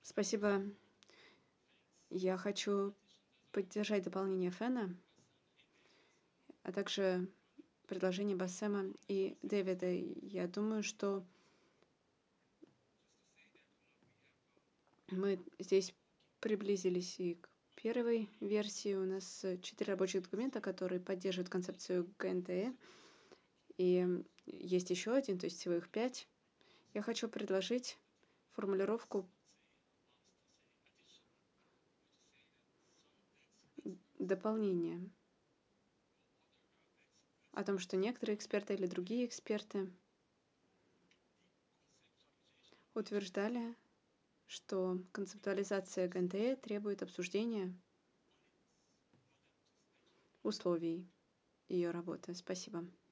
Спасибо. Я хочу поддержать дополнение Фэна, а также предложение Бассема и Дэвида. Я думаю, что мы здесь приблизились и к первой версии. У нас 4 рабочих документа, которые поддерживают концепцию ГНТЭ. И есть еще один, то есть всего их 5. Я хочу предложить формулировку дополнения о том, что некоторые эксперты или другие эксперты утверждали, что концептуализация ГНТЭ требует обсуждения условий ее работы. Спасибо.